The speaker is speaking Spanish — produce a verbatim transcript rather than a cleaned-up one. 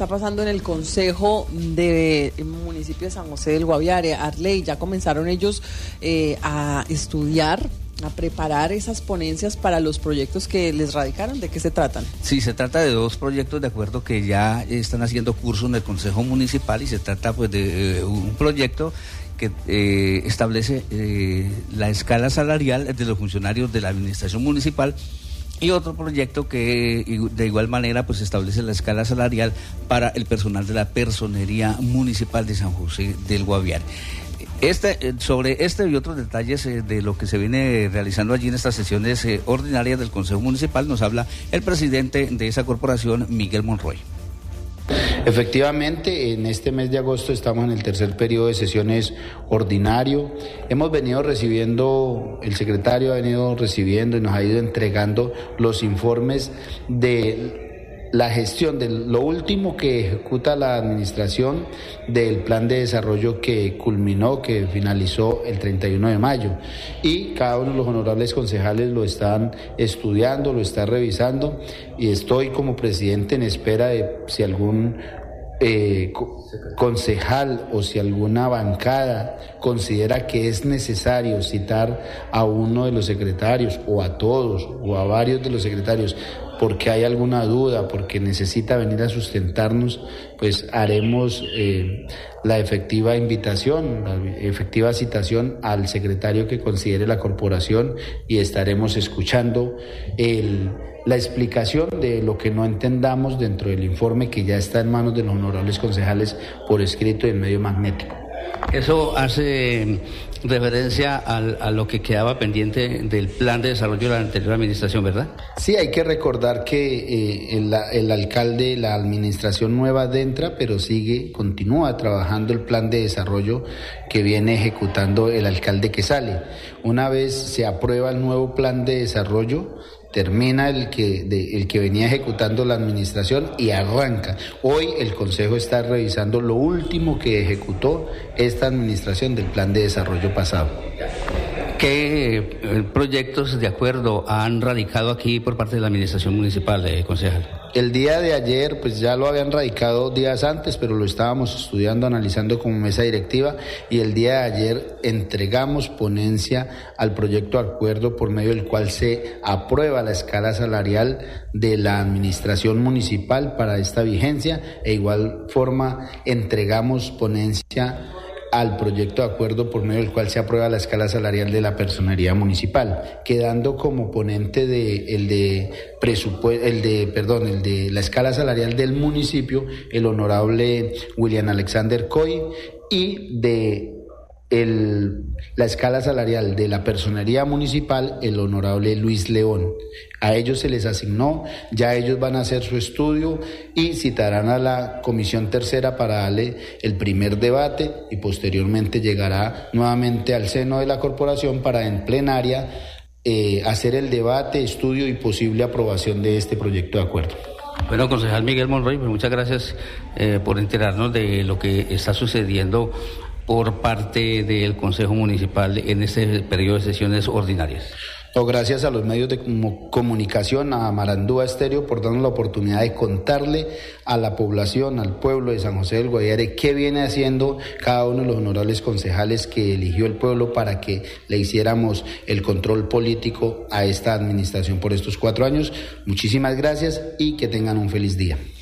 está pasando en el Consejo de Municipio de San José del Guaviare. Arley, ya comenzaron ellos eh, a estudiar, a preparar esas ponencias para los proyectos que les radicaron. ¿De qué se tratan? Sí, se trata de dos proyectos de acuerdo que ya están haciendo curso en el Consejo Municipal, y se trata pues de eh, un proyecto que eh, establece eh, la escala salarial de los funcionarios de la administración municipal, y otro proyecto que de igual manera pues establece la escala salarial para el personal de la Personería Municipal de San José del Guaviare. Este, sobre este y otros detalles eh, de lo que se viene realizando allí en estas sesiones eh, ordinarias del Consejo Municipal nos habla el presidente de esa corporación, Miguel Monroy. Efectivamente, en este mes de agosto estamos en el tercer periodo de sesiones ordinario. Hemos venido recibiendo, el secretario ha venido recibiendo y nos ha ido entregando los informes de la gestión de lo último que ejecuta la administración del plan de desarrollo que culminó, que finalizó el treinta y uno de mayo. Y cada uno de los honorables concejales lo están estudiando, lo está revisando, y estoy como presidente en espera de si algún eh, concejal o si alguna bancada considera que es necesario citar a uno de los secretarios o a todos o a varios de los secretarios porque hay alguna duda, porque necesita venir a sustentarnos, pues haremos eh, la efectiva invitación, la efectiva citación al secretario que considere la corporación, y estaremos escuchando el, la explicación de lo que no entendamos dentro del informe que ya está en manos de los honorables concejales por escrito y en medio magnético. Eso hace referencia al, a lo que quedaba pendiente del plan de desarrollo de la anterior administración, ¿verdad? Sí, hay que recordar que eh, el, el alcalde, la administración nueva entra, pero sigue, continúa trabajando el plan de desarrollo que viene ejecutando el alcalde que sale. Una vez se aprueba el nuevo plan de desarrollo, termina el que, de, el que venía ejecutando la administración y arranca. Hoy el Consejo está revisando lo último que ejecutó esta administración del plan de desarrollo pasado. ¿Qué proyectos de acuerdo han radicado aquí por parte de la administración municipal, eh, concejal? El día de ayer, pues ya lo habían radicado días antes, pero lo estábamos estudiando, analizando como mesa directiva, y el día de ayer entregamos ponencia al proyecto de acuerdo por medio del cual se aprueba la escala salarial de la administración municipal para esta vigencia, e igual forma entregamos ponencia al proyecto de acuerdo por medio del cual se aprueba la escala salarial de la Personería Municipal, quedando como ponente de el de presupuesto, el de, perdón, el de la escala salarial del municipio, el honorable William Alexander Coy, y de el, la escala salarial de la Personería Municipal, el honorable Luis León. A ellos se les asignó, ya ellos van a hacer su estudio y citarán a la comisión tercera para darle el primer debate, y posteriormente llegará nuevamente al seno de la corporación para en plenaria eh, hacer el debate, estudio y posible aprobación de este proyecto de acuerdo. Bueno, concejal Miguel Monroy, pues muchas gracias eh, por enterarnos de lo que está sucediendo por parte del Consejo Municipal en este periodo de sesiones ordinarias. No, gracias a los medios de comunicación, a Marandúa Estéreo, por darnos la oportunidad de contarle a la población, al pueblo de San José del Guaviare, qué viene haciendo cada uno de los honorables concejales que eligió el pueblo para que le hiciéramos el control político a esta administración por estos cuatro años. Muchísimas gracias y que tengan un feliz día.